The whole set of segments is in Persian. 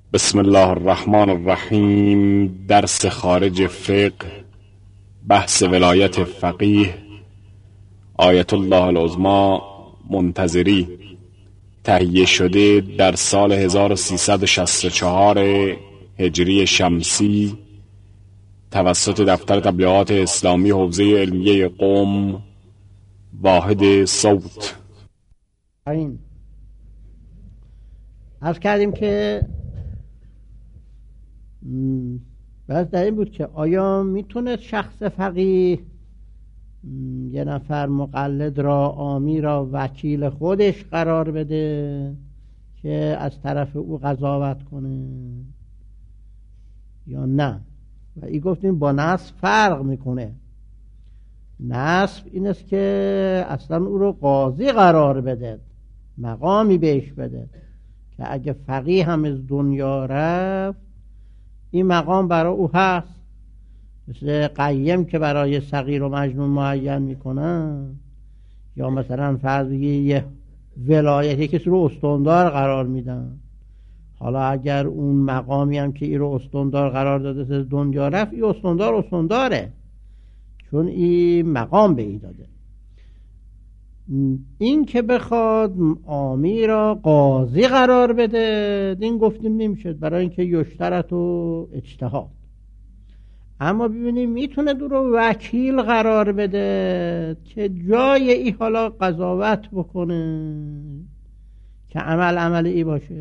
بسم الله الرحمن الرحیم. درس خارج فقه، بحث ولایت فقیه آیت الله العظمی منتظری، تهیه شده در سال 1364 هجری شمسی توسط دفتر تبلیغات اسلامی حوزه علمیه قم، واحد صوت. عرض کردیم که بس در این بود که آیا میتونه شخص فقیه یه نفر مقلد را، عامی را وکیل خودش قرار بده که از طرف او قضاوت کنه یا نه؟ و این گفتیم با نصب فرق میکنه. نصب این است که اصلا او رو قاضی قرار بده، مقامی بهش بده که اگه فقیه هم از دنیا رفت این مقام برای او هست، مثل قیم که برای صغیر و مجنون معین میکنن، یا مثلا فرض یه ولایتی کسی رو استاندار قرار میدن. حالا اگر اون مقامی هم که این رو استاندار قرار داده از دنیا رفت، این استانداره، چون این مقام به این داده. این که بخواد عامی را قاضی قرار بده، این گفتیم نمیشد، برای اینکه یشترط و اجتهاد. اما ببینیم میتونه دو رو وکیل قرار بده که جای ای حالا قضاوت بکنه که عمل ای باشه.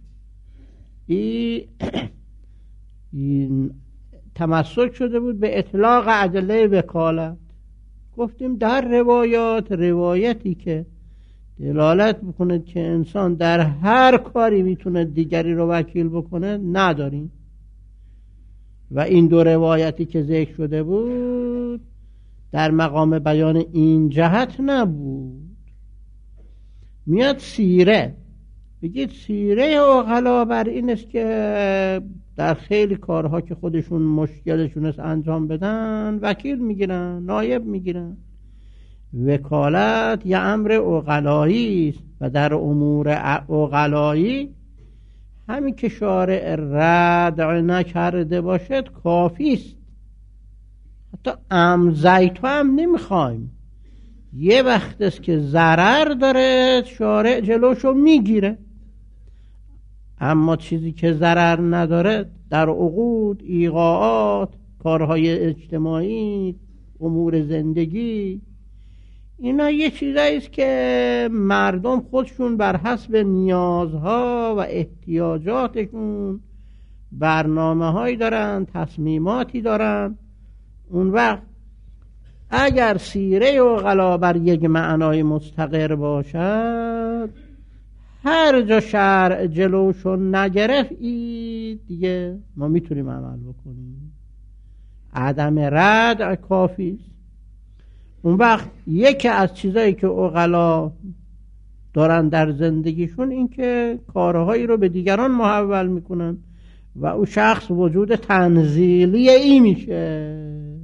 این تمسک شده بود به اطلاق ادله وکالت. گفتیم در روایتی که دلالت بکنه که انسان در هر کاری میتونه دیگری رو وکیل بکنه نداریم، و این دو روایتی که ذکر شده بود در مقام بیان این جهت نبود. میاد سیره، بگید سیره عقلا بر این است که در خیلی کارها که خودشون مشکلشون است انجام بدن وکیل میگیرن، نایب میگیرن. وکالت یه امر عقلایی است و در امور عقلایی همین که شارع ردع نکرده باشد کافی است. حتی زیتو هم نمیخوایم، یه وقت است که ضرر داره شارع جلوشو میگیره. اما چیزی که ضرر نداره در عقود، ایقاعات، کارهای اجتماعی، امور زندگی، اینا یه چیزایی است که مردم خودشون بر حسب نیازها و احتیاجاتشون برنامه‌هایی دارن، تصمیماتی دارن. اون وقت اگر سیره عقلا بر یک معنای مستقر باشد، هر جا شرع جلوشو نگرفت دیگه ما میتونیم عمل بکنیم. عدم رد کافی است. اون وقت یکی از چیزایی که عقلا دارن در زندگیشون این که کارهایی رو به دیگران محول میکنن و او شخص وجود تنزیلی ای میشه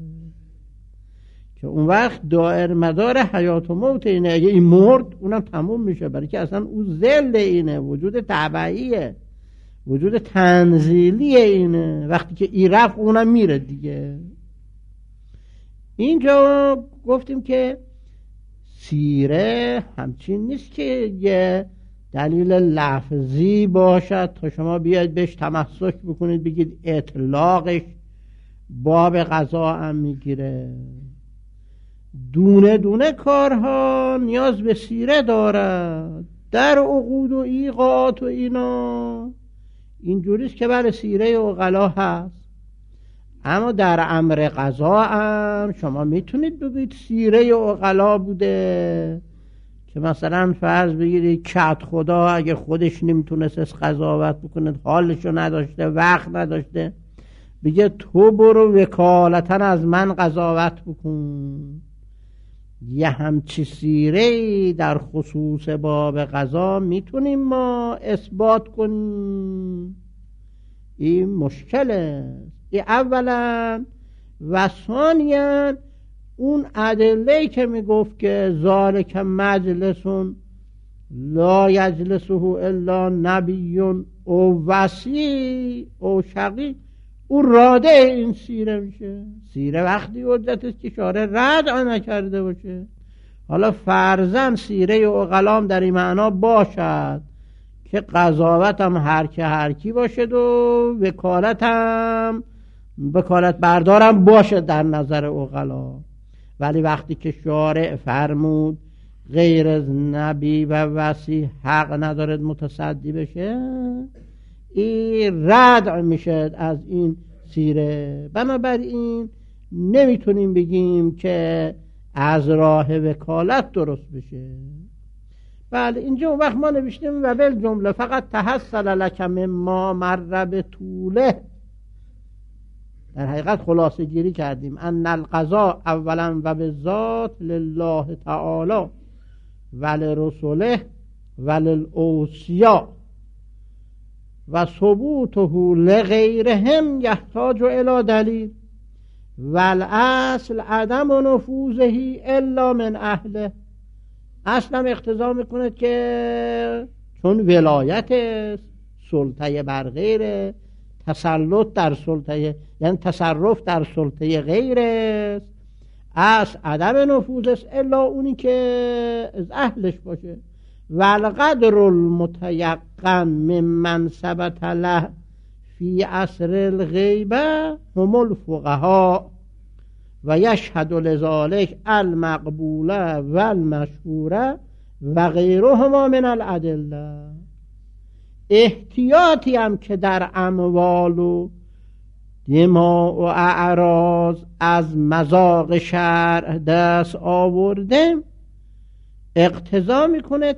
که اون وقت دائر مدار حیات و موت اینه. اگه این مرد اونم تموم میشه، برای که اصلا او ذل اینه، وجود تبعیه، وجود تنزیلی اینه. وقتی که این رفت اونم میره دیگه. اینجا گفتیم که سیره همچین نیست که یه دلیل لفظی باشد تا شما بیاید بهش تمسک بکنید بگید اطلاقش باب قضا هم میگیره. دونه دونه کارها نیاز به سیره دارد. در عقود و ایقاعات و اینا اینجوریست که برای سیره عقلا هست. اما در امر قضا هم شما میتونید بگید سیره عقلا بوده که مثلا فرض بگیرید کت خدا اگه خودش نمیتونست از قضاوت بکنه، حالشو نداشته، وقت نداشته، بگه تو برو وکالتا از من قضاوت بکن. یه همچی سیره در خصوص باب قضا میتونیم ما اثبات کنیم. این مشکله. این اولا. و ثانیاً اون ادله‌ای که میگفت که ذالک مجلسون لا یجلسه الا نبی او وصی او شقی، او راده این سیره میشه. سیره وقتی حجت است که شارع ردع نکرده باشه. حالا فرضاً سیره عقلام در این معنا باشد که قضاوت هم هر کی باشد و وکالت بردارم باشه در نظر عقلا. ولی وقتی که شارع فرمود غیر از نبی و وصی حق ندارد متصدی بشه، این ردع میشه از این سیره. بنابراین نمیتونیم بگیم که از راه وکالت درست بشه. بله اینجا وقت ما نوشتیم و بل جمله فقط تحصل لک مما مر بطوله. در حقیقت خلاصه گیری کردیم ان القضاء اولا و بالذات لله تعالی و لرسوله و للاوصیا و ثبوته لغیرهم یحتاج الی دلیل و الاصل عدم نفوذه الا من اهله. اصلا اقتضا میکنه که چون ولایت سلطه بر غیره، تسلط در سلطه یعنی تصرف در سلطه غیر است، از عدم نفوذ است الا اونی که از اهلش باشه. والقدر المتیقن ممن ثبت له فی عصر الغیبه هم الفقهاء و یشهد لذلك المقبوله و المشهوره و غیرهما من الادله. احتیاطی هم که در اموال و دماء و اعراض از مذاق شرع دست آورده اقتضا میکنه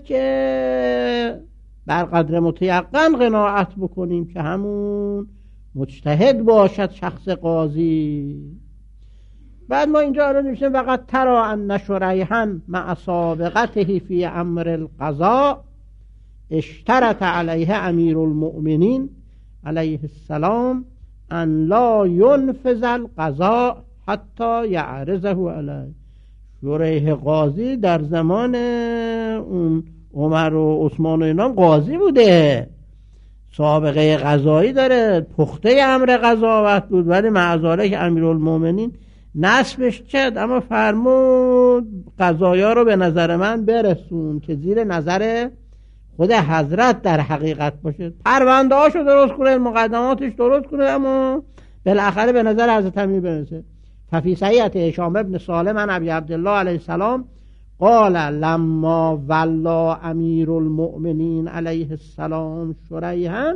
که بر قدر متیقن قناعت بکنیم که همون مجتهد باشد شخص قاضی. بعد ما اینجا الان نوشتیم وقد ترى ان شریحا مع سابقته فی امر القضاء اشترط علیه امیر المؤمنین علیه السلام ان لا ينفذ القضاء حتی یعرضه علیه. شریح قاضی در زمان اون عمر و عثمان و اینام قاضی بوده، سابقه قضایی داره، پخته امر قضاوت بود، ولی معذاله که امیرالمومنین نسبش چد، اما فرمود قضایا رو به نظر من برسون که زیر نظر خود حضرت در حقیقت باشه، پرونده هاشو درست کنه، مقدماتش درست کنه، اما بالاخره به نظر حضرت امیر برسه. ففی صحیحه هشام ابن سالم عن ابی عبدالله علیه السلام قال لما ولا امیر المؤمنین علیه السلام شریحا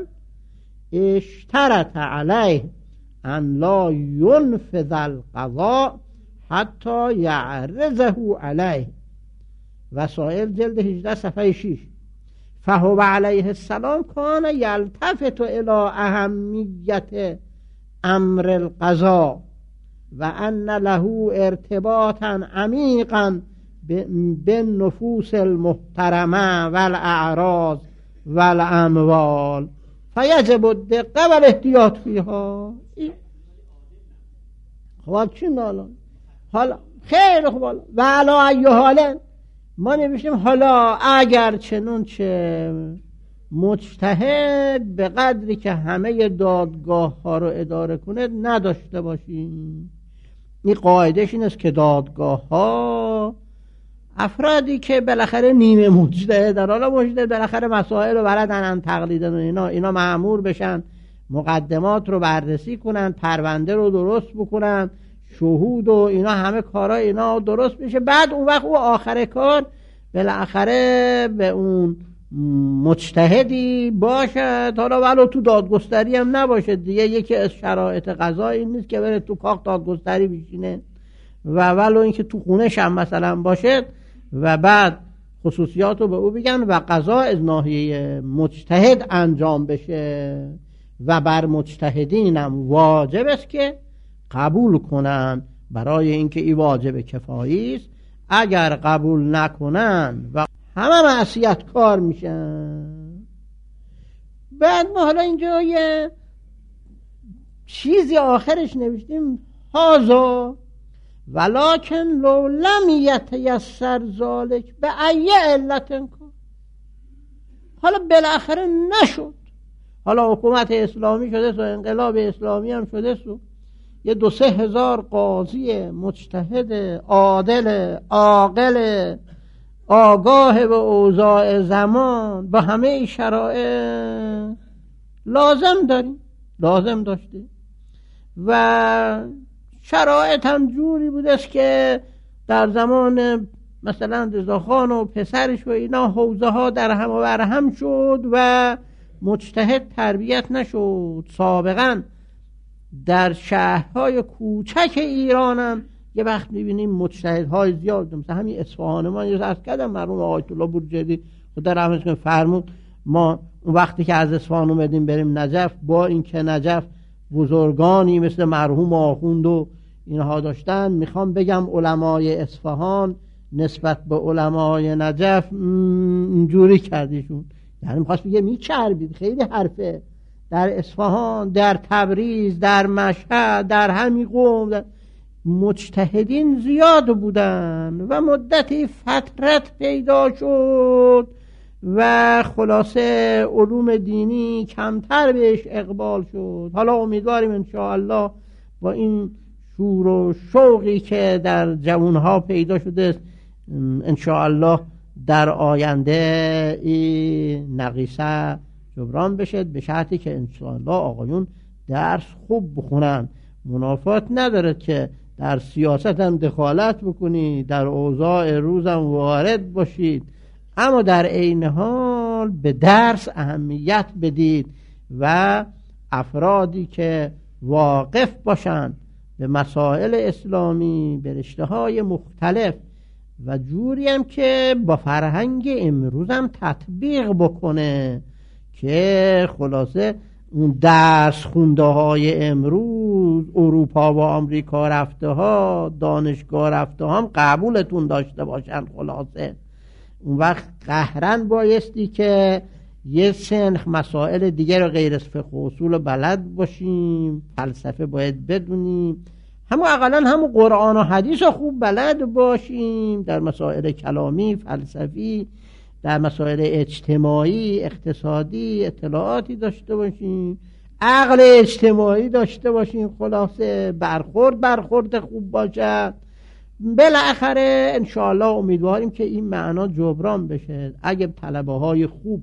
اشترط علیه ان لا ينفذ القضاء حتی یعرضه علیه. وسائل جلد 18 صفحه 6. فهو علیه السلام کان یلتفت الی اهمیت امر القضاء و ان له ارتباطا عمیقا بالنفوس المحترمه والاعراض والاموال فیجب الدقه والاحتیاط فیها. خب چی حالا خیلی خوب. و علا ای حال ما نوشتیم حالا اگر چنون چه مجتهد به قدری که همه دادگاه ها رو اداره کنه نداشته باشیم. این قاعدش این است که دادگاه ها افرادی که بالاخره نیمه مجتهدن، حالا مجتهد بالاخره مسائل رو بلدن تقلیدن و اینا مأمور بشن مقدمات رو بررسی کنن، پرونده رو درست بکنن، شهود و اینا همه کارا اینا درست میشه. بعد اون وقت او آخر کار بالاخره به اون مجتهدی باشد، حالا ولو تو دادگستری هم نباشه دیگه. یکی از شرایط قضا این نیست که بره تو کاخ دادگستری بشینه و ولو اینکه تو خونش هم مثلا باشه و بعد خصوصیات رو به او بگن و قضا از ناحیه مجتهد انجام بشه و بر مجتهدین هم واجب است که قبول کنن برای اینکه این واجب کفایی است. اگر قبول نکنن و همه معصیت کار میشن. بعد ما حالا اینجا یه چیزی آخرش نوشتیم هازا ولکن لو لم یتیسر ذالک به ای علت کن. حالا بالاخره نشد. حالا حکومت اسلامی شده و انقلاب اسلامی هم شده و یه 2-3 هزار قاضی مجتهد عادل عاقل آگاه به اوضاع زمان با همه شرایط لازم داشته و شرایط هم جوری بوده است که در زمان مثلا رضاخان و پسرش و اینا حوزه ها در هم و بر هم شد و مجتهد تربیت نشد. سابقا در شهرهای کوچک ایران هم یه وقت میبینیم مجتهدهای زیاد، مثلا همین اصفهان ما یه عرض کردم مرحوم آیت الله بورجردی خدا رحمتش کنه فرمود ما اون وقتی که از اصفهان اومدیم بریم نجف، با اینکه نجف بزرگانی مثل مرحوم آخوند و اینها داشتن، میخوام بگم علمای اصفهان نسبت به علمای نجف اینجوری کردیشون، یعنی میخواست بگه میچربید، خیلی حرفه. در اصفهان، در تبریز، در مشهد، در همین قم مجتهدین زیاد بودن و مدتی فترت پیدا شد و خلاصه علوم دینی کمتر بهش اقبال شد. حالا امیدواریم انشاءالله با این شور و شوقی که در جوانها پیدا شده انشاءالله در آینده این نقیصه جبران بشه، به شرطی که انشاءالله آقایون درس خوب بخونن. منافات نداره که در سیاست هم دخالت بکنید، در اوضاع روز هم وارد باشید، اما در عین حال به درس اهمیت بدید و افرادی که واقف باشند به مسائل اسلامی، به رشته‌های مختلف و جوری هم که با فرهنگ امروز هم تطبیق بکنه که خلاصه اون درس خونده های امروز اروپا و آمریکا رفته ها، دانشگاه رفته ها هم قبولتون داشته باشن. خلاصه اون وقت قهرن بایستی که یه سنخ مسائل دیگه رو غیر از فقه و اصول بلد باشیم، فلسفه باید بدونیم، همون اقلا همون قرآن و حدیث رو خوب بلد باشیم، در مسائل کلامی، فلسفی، در مسائل اجتماعی، اقتصادی اطلاعاتی داشته باشیم، عقل اجتماعی داشته باشیم، خلاصه برخورد خوب باشد. بالاخره انشاءالله امیدواریم که این معنا جبران بشه. اگه طلبه های خوب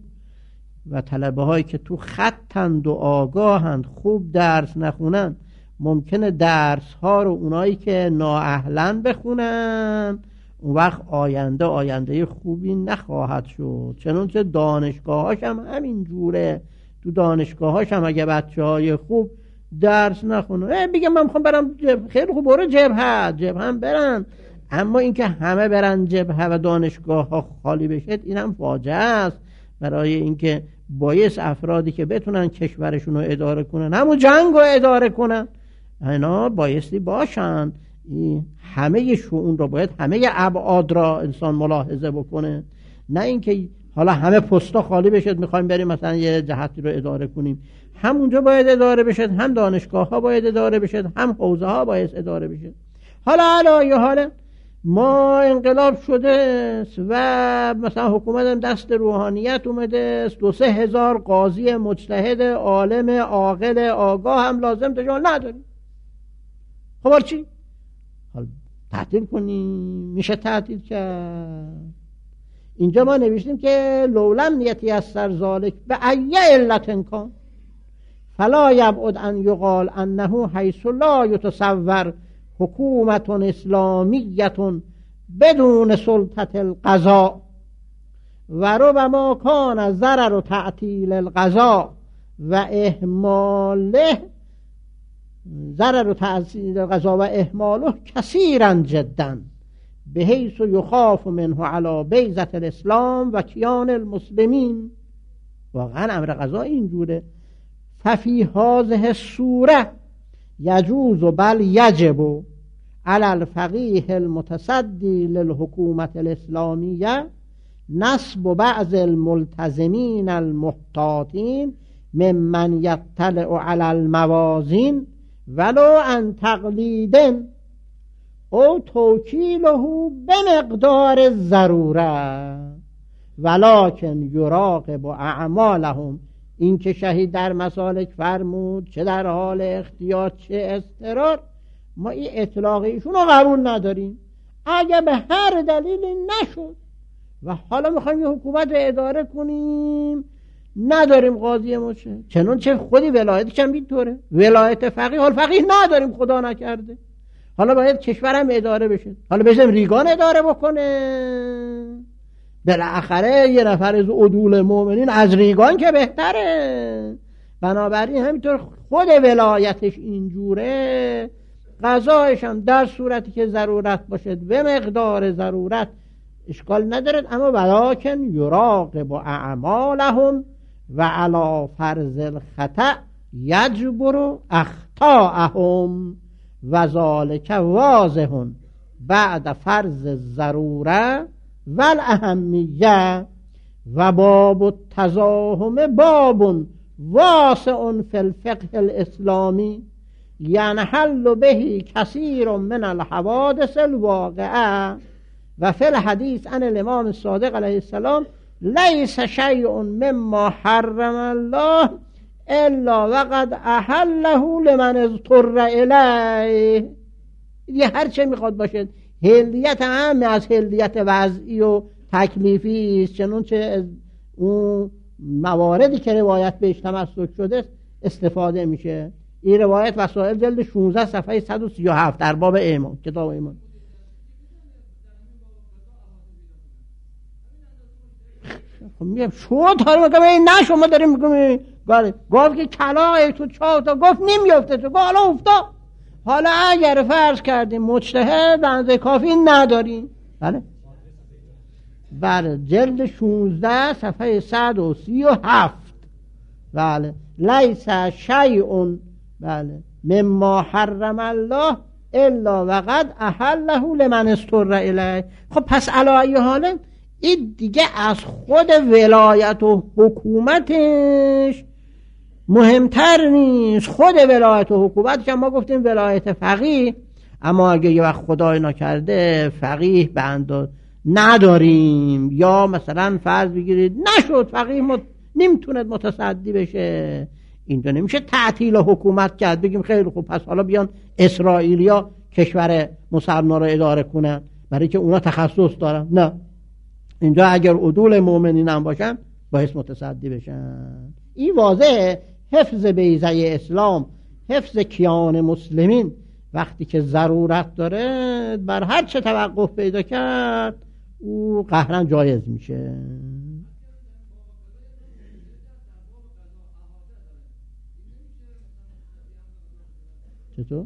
و طلبه هایی که تو خطند و آگاهند خوب درس نخونن، ممکنه درس ها رو اونایی که نااهلن بخونن، اون وقت آینده خوبی نخواهد شد. چنانچه دانشگاهاش هم همین جوره، تو دانشگاهاش هم اگه بچه های خوب درس نخونه بگم من میخوام برم خیلی خوب برو جبهه هم برن، اما اینکه همه برن جبهه و دانشگاه ها خالی بشه این هم فاجعه است. برای اینکه بایست افرادی که بتونن کشورشون رو اداره کنن، همون جنگ رو اداره کنن، اینا بایستی باشن. همه شؤون رو باید همه ابعاد را انسان ملاحظه بکنه، نه اینکه حالا همه پستا خالی بشه میخوایم بریم مثلا یه جهتی رو اداره کنیم. همونجا باید اداره بشه، هم دانشگاه ها باید اداره بشه، هم حوزه ها باید اداره بشه. حالا علایه حال ما انقلاب شده و مثلا حکومت هم دست روحانیت اومده، 2-3 هزار قاضی مجتهد عالم عاقل آگاه هم لازم تجال نداریم. خب چی؟ حالا تعطیل کنیم؟ میشه تعطیل کرد. اینجا ما نوشتیم که لولم نیتی از سر ذالک به ای علت کان فلا یبعد ان یقال انه حیث لا یتصور حکومت اسلامیت بدون سلطت القضاء و ربما کان ضرر تعطیل القضاء و اهماله کثیرا جدا بحیث یخاف منه علی بیضة الاسلام و کیان المسلمین. واقعا امر قضا اینجوره. ففی هذه الصوره یجوز بل یجب علی الفقیه المتصدی للحکومة الاسلامیه نصب بعض الملتزمین المحتاطین ممن یطلع علی الموازین ولو عن تقلید او توکیله بمقدار الضروره ولکن یراقب اعمالهم، این که شهید در مسالک فرمود چه در حال اختیار چه اضطرار، ما این اطلاق ایشون رو قبول نداریم. اگه به هر دلیلی نشد و حالا میخوایم یه حکومت رو اداره کنیم، نداریم قاضی مجتهد، چنانچه خودی ولایتش هم اینطوره، ولایت فقیه، حال فقیه نداریم خدا نکرده، حالا باید کشورم اداره بشه، حالا بزنیم ریگان اداره بکنه، بالاخره یه نفر از عدول مؤمنین از ریگان که بهتره. بنابراین همینطور خود ولایتش اینجوره، قضایش هم در صورتی که ضرورت باشد به مقدار ضرورت اشکال ندارد، اما ولکن یراقب اعمالهم و علی فرض الخطأ یجبر اخطاءهم و ذالک واضح بعد فرض الضروره و الاهمیه و باب التزاحم باب واسع فی الفقه الاسلامی ینحل به کثیر من الحوادث الواقعه و فی الحدیث عن الامام الصادق علیه السلام لیس شیء مما حرم الله الا وقد احله لمن اضطر الیه. یه هر چه میخواد باشه، حلیت هم از حلیت وضعی و تکلیفی است، چنانچه از اون مواردی که روایت بهش تمسک شده استفاده میشه. این روایت وسائل جلد 16 صفحه 137 در باب ایمان، کتاب ایمان. خب میگم شو تا میگم این نه شما داریم میگم گفت که کلاغ تو چاه تا گفت نمیافته، تو حالا افتاد. حالا اگر فرض کردیم مجتهد بنده کافی نداریم، بله جلد 16 صفحه 137، بله لیس شیء بله مما حرم الله الا وقد احله لمن اضطر الیه. خب پس علی ای حال این دیگه از خود ولایت و حکومتش مهمتر نیست. خود ولایت و حکومتش ما گفتیم ولایت فقیه، اما اگه یه وقت خدای نکرده فقیه بند نداریم، یا مثلا فرض بگیرید نشد فقیه نمیتوند متصدی بشه، اینجا نمیشه تعطیل حکومت کرد بگیم خیلی خوب پس حالا بیان اسرائیلیا کشور مسلمان رو اداره کنن برای که اونا تخصص دارن. نه، اینجا اگر عدول مؤمنین هم باشن باید متصدی بشن. این واضحه حفظ بیضه اسلام، حفظ کیان مسلمین وقتی که ضرورت داره بر هر چه توقف پیدا کرد او قهرن جایز میشه. چطور؟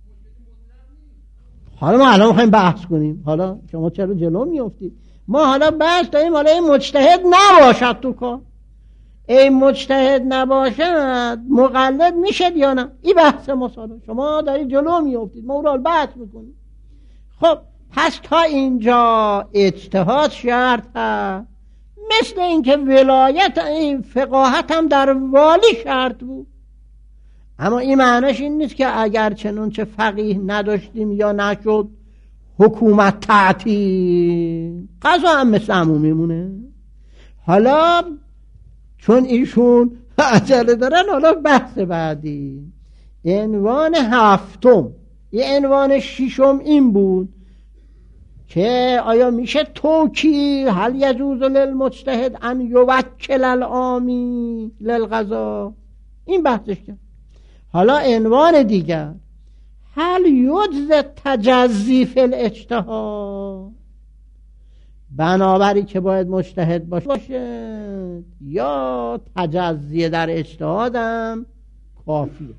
حالا ما الان میخوایم بحث کنیم، حالا شما چرا جلو میافتید؟ ما حالا بحث داریم حالا این مجتهد نباشد تو کار، این مجتهد نباشد مقلد میشد یا نه، این بحث مسائل شما دارید جلو میافتید، ما رو بحث میکنیم. خب پس تا اینجا اجتهاد شرط هست، مثل اینکه ولایت این فقاهت هم در والی شرط بود، اما این معنیش این نیست که اگر چنانچه فقیه نداشتیم یا نشد حکومت تعطیل، قضا هم مثل همون میمونه. حالا چون ایشون عجله دارن، حالا بحث بعدی عنوان هفتم، یه عنوان ششم این بود که آیا میشه توکیل، هل یجوز للمجتهد ان یوکل العامی للقضا، این بحثش کرد. حالا عنوان دیگر هل یجوز تجزی فی الاجتهاد، بنابری که باید مجتهد باشه یا تجزیه در اجتهادم کافیه.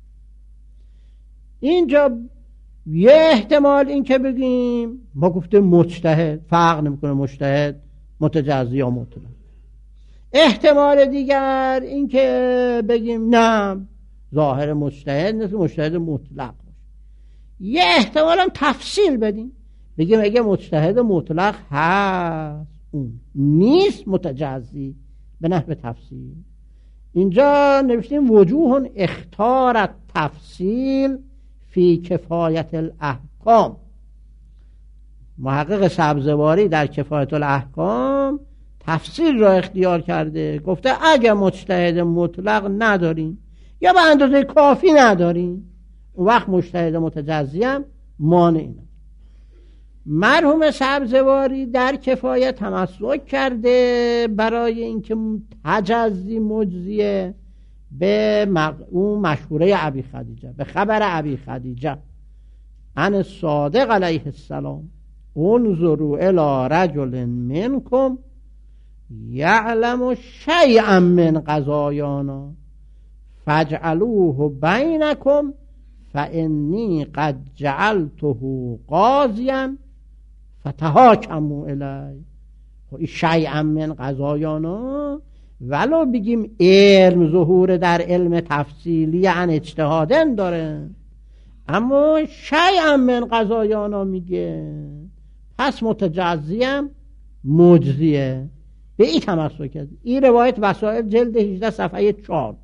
اینجا یه احتمال این که بگیم ما گفتیم مجتهد فرق نمیکنه مجتهد متجزی یا مطلق، احتمال دیگر این که بگیم نه ظاهر مجتهد نیست مجتهد مطلق باشه، یه احتمال هم تفصیل بدیم بگیم اگه مجتهد مطلق هست اون نیست متجزی به نحو تفصیل. اینجا نوشتیم وجوه اختارت تفصیل فی کفایت الاحکام، محقق سبزواری در کفایت الاحکام تفصیل را اختیار کرده، گفته اگه مجتهد مطلق نداریم یا به اندازه کافی نداریم، اون وقت مجتهد متجزی هم مانع نداره. مرحوم سبزواری در کفایه تمسک کرده برای اینکه تجزی مجزیه به اون مشهوره ابی خدیجه، به خبر ابی خدیجه عن صادق علیه السلام انظروا الی رجل منکم یعلم شیئا من قضایانا فاجعلوه بینکم فانی قد جعلته قاضیا فتحاکموا الی. این شیئا من قضایانا ولو بگیم علم ظهور در علم تفصیلی یعنی اجتهادن داره، اما شیئا من قضایانا میگه، پس متجزی هم مجزیه. به این تمسک کرد. این روایت وسائل جلد 18 صفحه 4.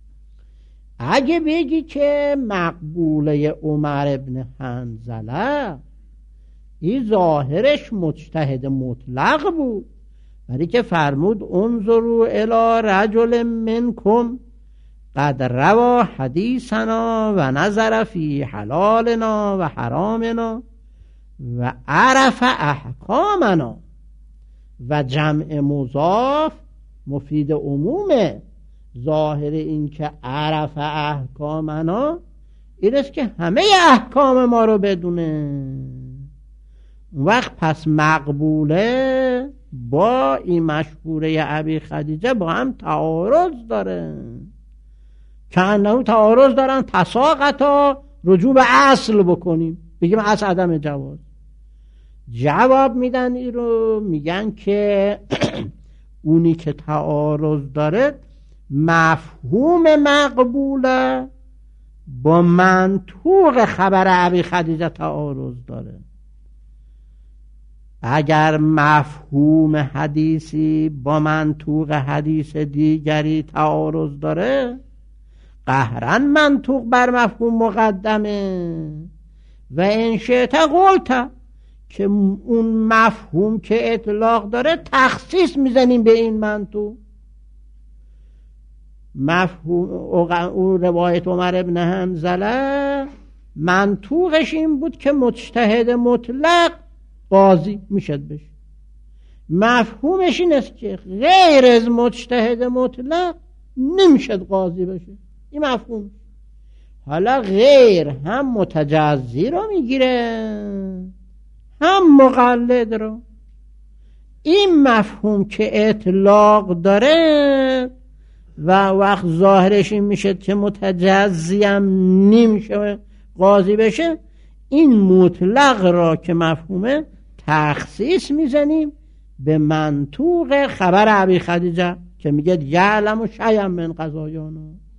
اگه بگی که مقبوله عمر ابن حنظله این ظاهرش مجتهد مطلق بود، ولی که فرمود انظروا الی رجل منکم قد روا حدیثنا و نظر فی حلالنا و حرامنا و عرف احکامنا و جمع مضاف مفید عمومه. ظاهر این که عرف احکامنا این است که همه احکام ما رو بدونه. وقت پس مقبوله با این مشهوره ابی خدیجه با هم تعارض داره، که انه تعارض دارن تساقطا رجوع به اصل بکنیم، بگیم اصل عدم جواز. جواب میدن این رو، میگن که اونی که تعارض داره مفهوم مقبوله با منطوق خبر ابی خدیجه تعارض داره. اگر مفهوم حدیثی با منطوق حدیث دیگری تعارض داره، قهرا منطوق بر مفهوم مقدمه و ان شئت قلت که اون مفهوم که اطلاق داره تخصیص میزنیم به این منطوق. مفهوم اون روایت عمر ابن حنظله منطوقش این بود که مجتهد مطلق قاضی میشد بشه، مفهومش این است که غیر از مجتهد مطلق نمیشد قاضی بشه. این مفهوم. حالا غیر هم متجزی رو میگیره هم مقلد رو. این مفهوم که اطلاق داره و وقت ظاهرش این میشه که متجزی هم نمیشه قاضی بشه، این مطلق را که مفهومه تخصیص میزنیم به منطوق خبر ابی خدیجه که میگه یعلم شیئا من قضایانا.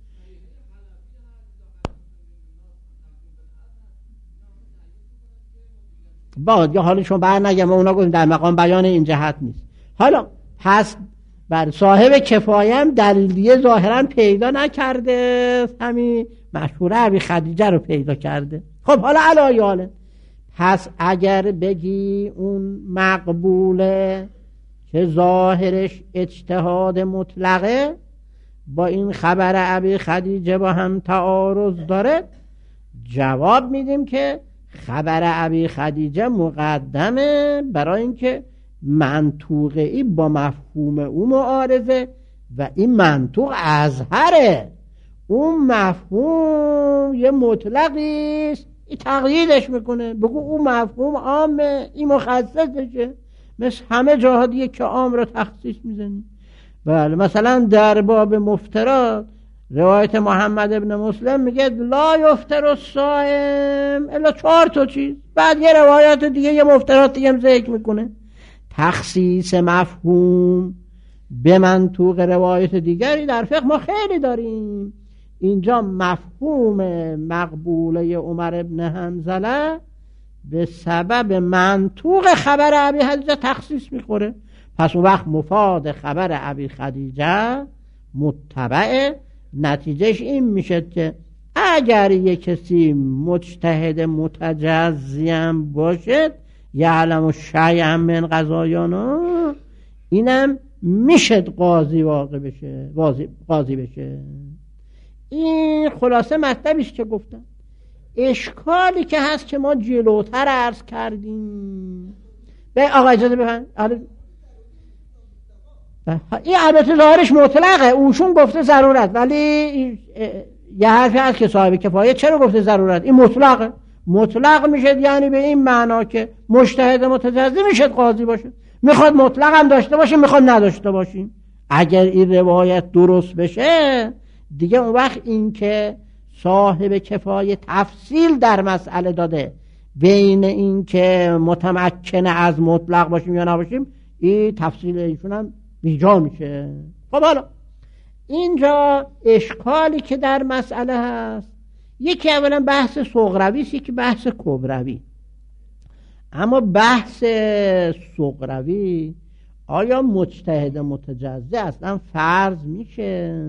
بعد یا حالا شما بر نگم اونا گفتیم در مقام بیان این جهت نیست. حالا پس بر صاحب کفایه هم دلیلیه ظاهرا پیدا نکرده، همین مشهور ابی خدیجه رو پیدا کرده. خب حالا علایاله، پس اگر بگی اون مقبوله که ظاهرش اجتهاد مطلقه با این خبر ابی خدیجه با هم تعارض داره، جواب میدیم که خبر ابی خدیجه مقدمه برای اینکه منطوقی با مفهوم او معارضه و این منطوق ازهره. اون مفهوم یه مطلقیست، این تقییدش میکنه، بگو اون مفهوم عامه این مخصصشه، مثل همه جاها دیگه که عام رو تخصیص میزنی. بله مثلا در باب مفترات روایت محمد ابن مسلم میگه لا یفتر الصائم الا 4 چیز، بعد یه روایت دیگه یه مفترات دیگه هم ذکر میکنه. تخصیص مفهوم به منطوق روایت دیگری در فقه ما خیلی داریم. اینجا مفهوم مقبوله عمر ابن حنظله به سبب منطوق خبر ابی خدیجه تخصیص میخوره، پس اون وقت مفاد خبر ابی خدیجه متبعه. نتیجهش این میشه که اگر یک کسی مجتهد متجزیم باشد یعلم شیئا من قضایانا، اینم میشه قاضی بشه. این خلاصه مطلبیست که گفتم. اشکالی که هست که ما جلوتر عرض کردیم. به آقا اجازه بفرمایید. این البته ظاهرش مطلقه، اوشون گفته ضرورت، ولی یه حرفی هست که صاحب کفایه چرا گفته ضرورت. این مطلقه، مطلق میشه یعنی به این معنا که مجتهد متجزی میشه قاضی باشه، میخواد مطلق هم داشته باشه، میخواد نداشته باشیم. اگر این روایت درست بشه دیگه اون وقت این که صاحب کفایه تفصیل در مسئله داده بین این که متمکن از مطلق باشیم یا نباشیم، این تفصیل ایشون هم بیجا میشه. خب حالا اینجا اشکالی که در مسئله هست، یکی اولا بحث صغروی است، یکی بحث کبروی. اما بحث صغروی آیا مجتهد متجزی اصلا فرض میشه؟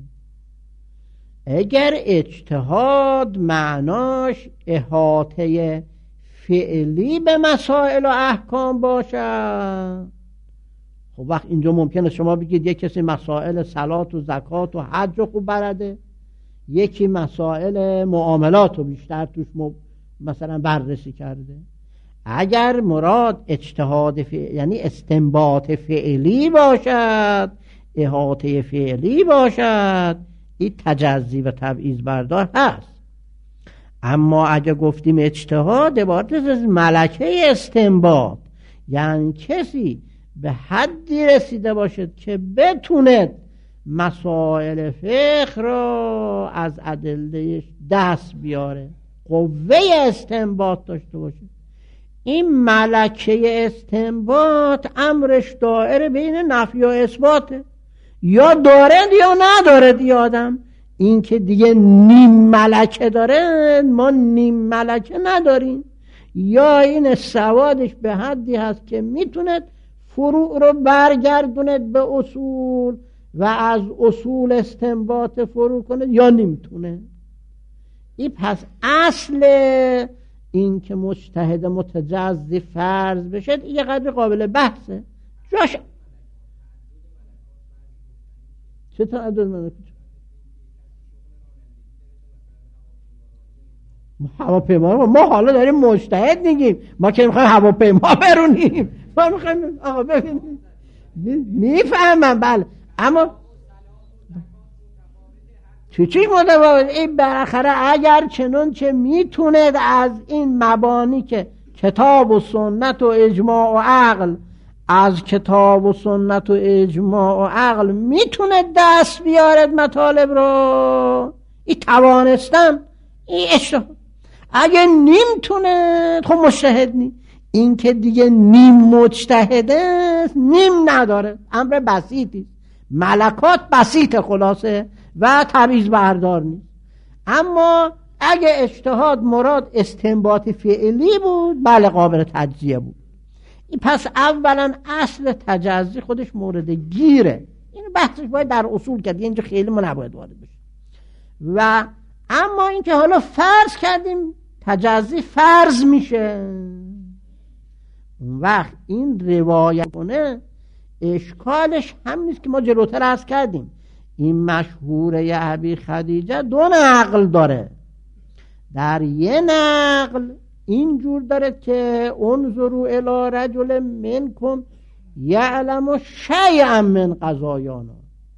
اگر اجتهاد معناش احاطه فعلی به مسائل و احکام باشه، خب وقت اینجا ممکنه شما بگید یک کسی مسائل صلات و زکات و حج خوب بلده، یکی مسائل معاملات رو بیشتر توش مثلا بررسی کرده. اگر مراد اجتهاد یعنی استنباط فعلی باشد، احاطه فعلی باشد، این تجزی و تبعیض بردار هست. اما اگه گفتیم اجتهاد عبارت از ملکه استنباط، یعنی کسی به حدی رسیده باشد که بتونه مسائل فقه را از ادلهش دست بیاره، قوه استنباط داشته باشه. این ملکه استنباط امرش دائره بین نفی و اثباته، یا دارد یا ندارد این آدم. این که دیگه نیم ملکه داره، ما نیم ملکه نداریم، یا این سوادش به حدی هست که میتونه فروع رو برگردوند به اصول و از اصول استنباط فروع کنه، یا نمیتونه. این پس اصل این که مجتهد متجزی فرض بشه یه قدر قابل بحثه. جاش چطور عدد ملکه؟ هواپیما ما حالا داریم مجتهد میگیم، ما که میخوایم هواپیما برونیم، ما میخوایم آقا ببینیم. میفهمم بله، اما چی متفاوت؟ این بالاخره اگر چنانچه میتونه از این مبانی که کتاب و سنت و اجماع و عقل، از کتاب و سنت و اجماع و عقل میتونه دست بیارد مطالب رو، این توانستن، این اجتهاد. اگه نمیتونه خب مجتهد نی. این که دیگه نیم مجتهده نیم نداره، امر بسیطی، ملکات بسیط خلاصه و تبعیض بردار نیست. اما اگه اجتهاد مراد استنباط فعلی بود، بله قابل تجزیه بود. پس اولا اصل تجزی خودش مورد گیره، این بحثش باید در اصول کرد، اینجا خیلی ما نباید وارد بشه. و اما اینکه حالا فرض کردیم تجزی فرض میشه، اون وقت این روایت کنه اشکالش هم نیست که ما جلوتر عرض کردیم. این مشهوره ابی خدیجه دو نقل داره. در یه نقل اینجور داره که انظروا الی رجل منکم یعلم شیئا من قضایانا.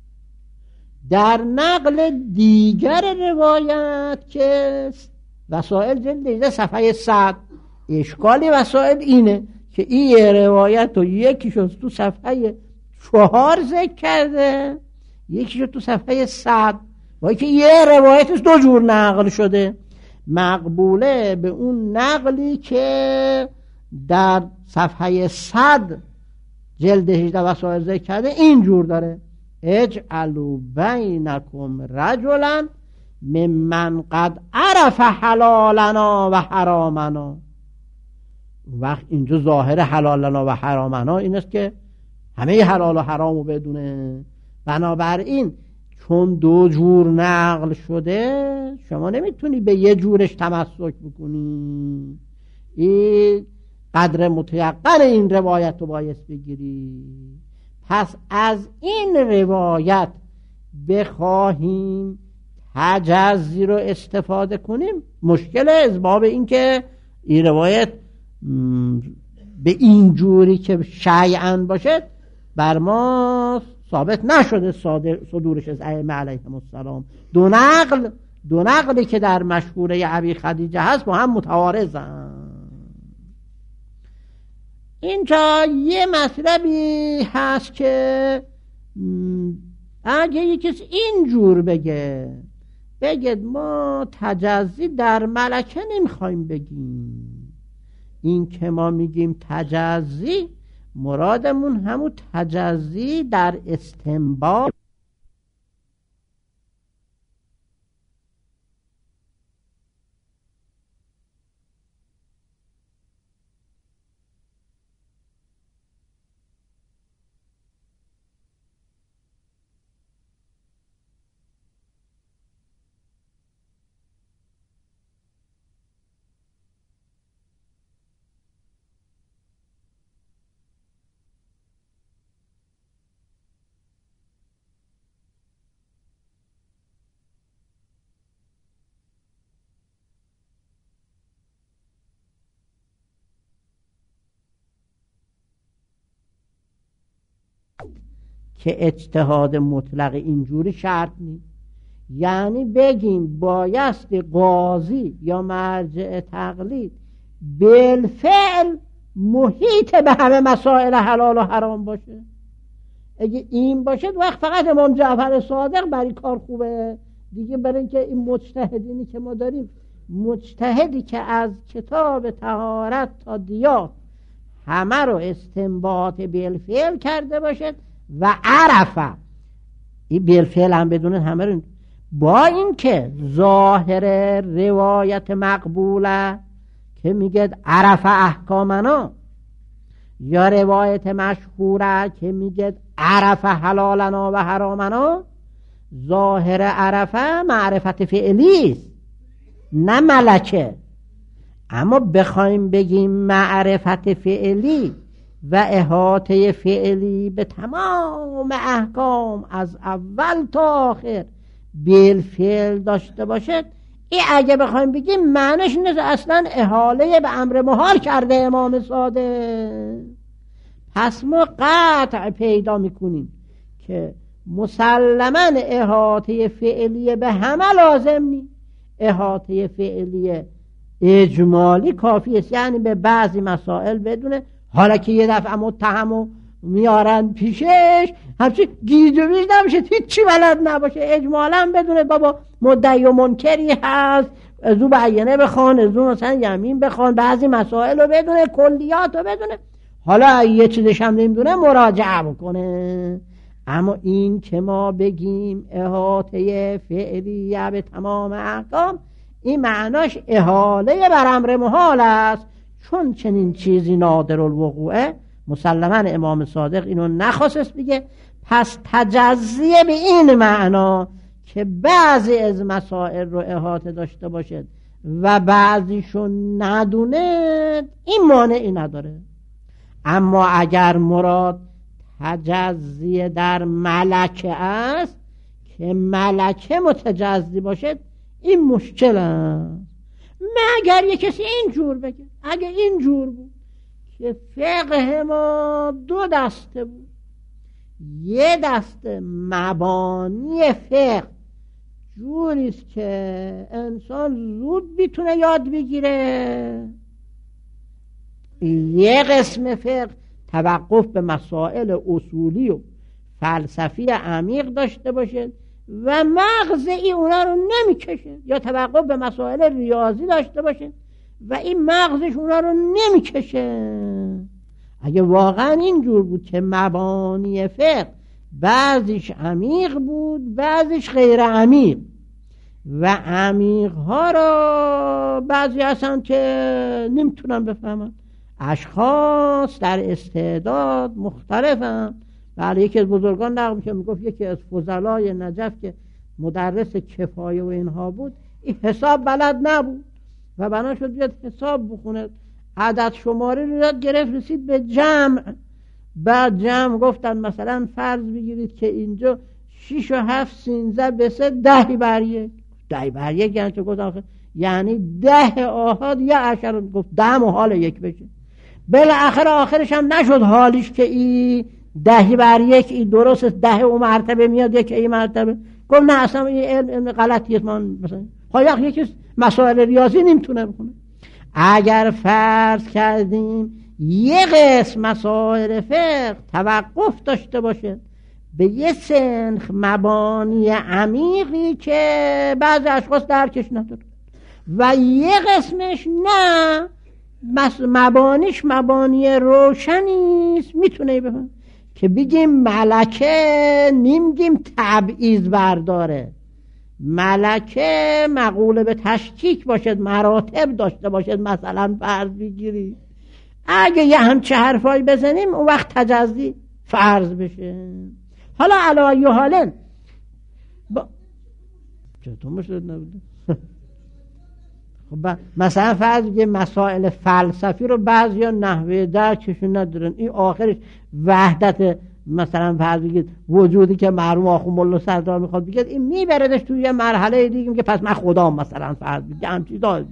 در نقل دیگر روایت که وسائل جلد صفحه 100، اشکالی وسائل اینه که این روایت رو یکیشو تو صفحه 4 ذکر کرده، یکیشو تو صفحه 100، ولی که یه روایتش دو جور نقل شده. مقبوله به اون نقلی که در صفحه 100 جلد 18 وسائل ذکر کرده اینجور داره: اجعلوا بینکم رجلا ممن قد عرف حلالنا و حرامنا. وقت اینجا ظاهر حلالنا و حرامنا این است که همه حلال و حرامو بدونه. بنابراین چون دو جور نقل شده شما نمیتونی به یه جورش تمسک بکنی، این قدر متیقن این روایت رو باید بگیری. پس از این روایت بخواهیم تجزی رو استفاده کنیم مشکل از باب این که این روایت به این جوری که شیعاً باشد بر ما ثابت نشده صدورش از ائمه علیهم السلام. دو نقلی که در مشهوره ابی خدیجه هست با هم متعارضن. اینجا یه مطلبی هست که اگه یکی این جور بگه ما تجزی در ملکه نمیخوایم بگیم، این که ما میگیم تجزی مرادمون همون تجزی در استنباط که اجتهاد مطلق اینجوری شرط نیست. یعنی بگیم بایستی قاضی یا مرجع تقلید بالفعل محیط به همه مسائل حلال و حرام باشه. اگه این باشه وقت فقط امام جعفر صادق برای کار خوبه دیگه، برای اینکه این مجتهدینی که ما داریم، مجتهدی که از کتاب طهارت تا دیات همه رو استنباط بالفعل کرده باشه و عرفه، این بالفعل هم بدون همه رو، با این که ظاهر روایت مقبوله که میگه عرفه احکامنا، یا روایت مشهوره که میگه عرفه حلالنا و حرامنا، ظاهر عرفه معرفت فعلی است نه ملکه. اما بخوایم بگیم معرفت فعلی و احاطه فعلی به تمام احکام از اول تا آخر بالفعل داشته باشد، این اگه بخوایم بگیم معنیش نیست اصلا احاله به امر محال کرده امام صادق. پس ما قطع پیدا میکنیم که مسلما احاطه فعلی به همه لازم نیست، احاطه فعلی اجمالی کافی است، یعنی به بعضی مسائل بدونه. حالا که یه دفعه متهمو میارن پیشش همچی گیج و ویج نمیشه، هیچی بلد نباشه، اجمالا بدونه بابا مدعی و منکری هست، از او بیانه بخوان، از او مثلا یمین بخوان، بعضی مسائل رو بدونه، کلیات رو بدونه. حالا یه چیزش هم نمیدونه مراجعه بکنه. اما این که ما بگیم احاطه فعلیه به تمام احکام، این معناش احاله بر امر محال است. چون چنین چیزی نادر الوقوعه، مسلما امام صادق اینو نخواست بگه. پس تجزیه به این معنا که بعضی از مسائل رو احاطه داشته باشد و بعضیشون ندونه، این مانعی نداره. اما اگر مراد تجزیه در ملکه است که ملکه متجزی باشد، این مشکل است. مگر یک کسی اینجور بگه، اگه اینجور بود که فقه ما دو دسته بود، یه دسته مبانی فقه جوریست که انسان زود بیتونه یاد بگیره، یه قسم فقه توقف به مسائل اصولی و فلسفی عمیق داشته باشه و مغز اونا رو نمیکشه، یا توقف به مسائل ریاضی داشته باشه و این مغزش اونا رو نمیکشه. اگه واقعا اینجور بود که مبانی فقه بعضیش عمیق بود بعضیش غیر عمیق، و عمیق ها را بعضی هستن که نمیتونن بفهمن، اشخاص در استعداد مختلفن. بله، یکی از بزرگان نقل که میگفت یکی از فضلای نجف که مدرس کفایه و اینها بود، این حساب بلد نبود و بنا شد بیاد حساب بخونه، عدد شماری رو یاد گرفت، رسید به جمع بعد جمع گفتن مثلا فرض بگیرید که اینجا 6 و 7 13 به 3 10 بر 1. 10 بر 1 یعنی چه؟ گفتم یعنی 10 آحاد یا 10 گفت 10 محال 1 بشه. بالاخره آخرش هم نشد حالیش که این 10 بر 1 این درست 10 اون مرتبه میاد 1 این مرتبه. گفت نه اصلا این علم غلطیه. من مثلا خواهی یکی مسائل ریاضی نمیتونه بکنه. اگر فرض کردیم یه قسم مسائل فقه توقف داشته باشه به یه سنخ مبانی عمیقی که بعضی اشخاص درکش نداره و یه قسمش نه مبانیش مبانی روشنیست، میتونه بفهم که بگیم ملکه نمیگیم تبعیض برداره، ملکه مقوله به تشکیک باشد، مراتب داشته باشد. مثلا فرض بگیری اگه یه همچه حرفایی بزنیم اون وقت تجزی فرض بشه. حالا علی حالن چطور مشهد نبوده؟ خب مثلا فرض بگیم مسائل فلسفی رو بعضی ها نحوه درکشون ندارن. این آخرش وحدت مثلا فرض بگید وجودی که مرحوم آخوند ملا سردار میخواد بگید، این میبردش توی یه مرحله دیگه که پس من خدام مثلا فرض بگید همچی دار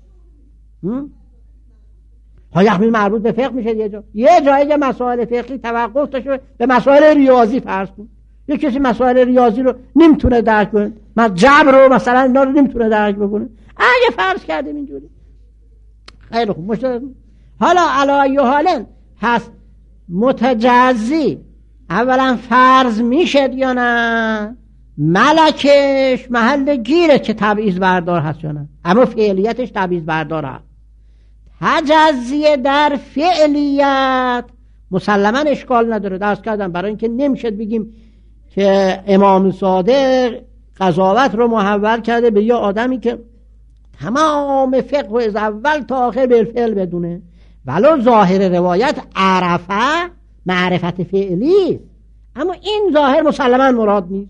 ها یخمی مربوط به فقه میشه. یه جایی که مسائل فقهی توقف داشته به مسائل ریاضی فرض کن. یه کسی مسائل ریاضی رو نمیتونه درک کنه، من جبر رو مثلا اینا رو نمیتونه درک بکنه. اگه فرض کردیم اینجوری خیلی خوب مشترک. حالا علی حالن هست متجزی اولا فرض میشد یا نه؟ ملکش محل گیره که تبعیض بردار هست یا نه، اما فعلیتش تبعیض بردار هست. تجزیه در فعلیت مسلما اشکال نداره. درست کردم برای اینکه نمیشد بگیم که امام صادق قضاوت رو محول کرده به یه آدمی که تمام فقه و از اول تا آخر بالفعل بدونه، ولو ظاهر روایت عرفه معرفت فعلی، اما این ظاهر مسلما مراد نیست.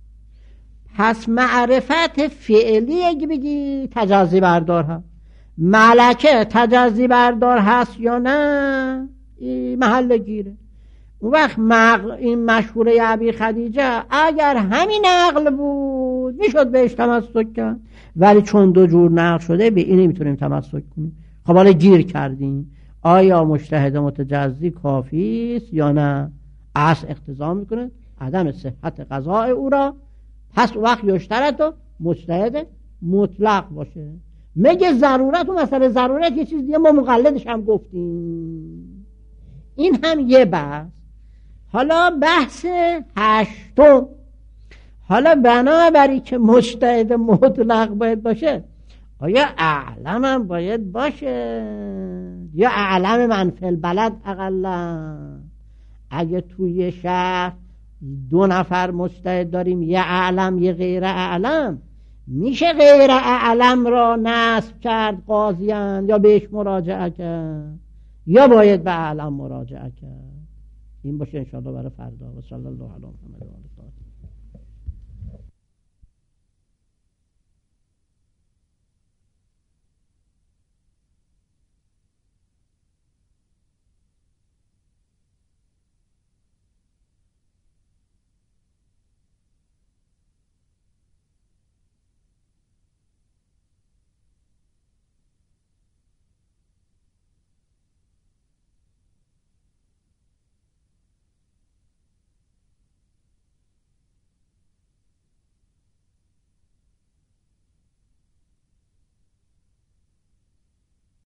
پس معرفت فعلی اگه بگی تجزی بردار هست، ملکه تجزی بردار هست یا نه محل گیره. اون وقت این مشهوره ابی خدیجه اگر همین نقل بود میشد بهش تمسک کرد، ولی چون دو جور نقل شده به این نمیتونیم تمسک کنیم. خب حالا گیر کردیم آیا مجتهد متجزی کافی است یا نه؟ اصل اقتضا میکنه عدم صحت قضاء او را، پس وقت یشترط و مجتهد مطلق باشه. مگه ضرورت و مسئله ضرورت یه چیز دیگه ما مقلدش هم گفتیم، این هم یه بحث. حالا بحث هشتم، حالا بنابراین که مجتهد مطلق باید باشه، آیا اعلم هم باید باشه یا اعلم من فی البلد اقلا؟ اگه توی شهر 2 نفر مجتهد داریم، یه اعلم یه غیر اعلم، میشه غیر اعلم را نصب کرد قاضیان یا بهش مراجعه کرد یا باید به اعلم مراجعه کرد؟ این باشه انشاءالله برای فردا. و صلی الله علی محمد و آله.